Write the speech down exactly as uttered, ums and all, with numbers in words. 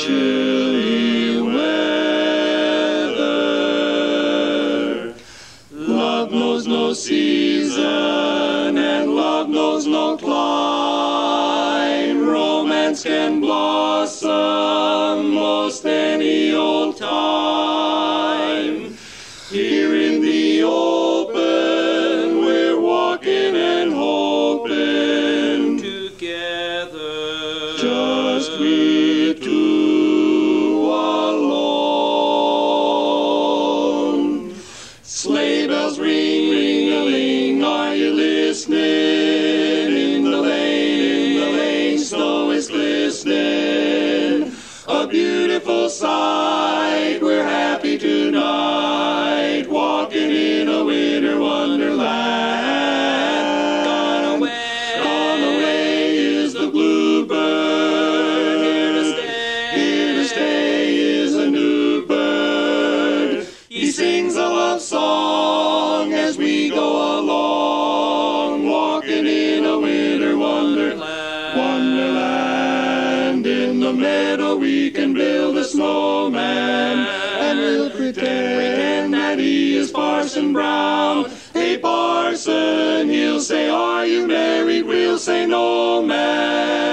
chilly weather. Love knows no season, and love knows no clime. Romance can blossom most any old time. Here in the open, we're walking and hoping together, just we two alone. Sleigh bells ring, ring-a-ling, are you listening? In the lane, in the lane, snow is glistening. A beautiful sight, we're happy tonight, walking in a winter wonderland. Gone away, gone away is the bluebird. Here to stay, here to stay is a new bird. He sings a love song as we go along, walking in a winter wonderland. Wonderland. In the meadow we can build a snowman, and we'll pretend, pretend that he is Parson Brown. Hey Parson, he'll say, are you married? We'll say, no, man.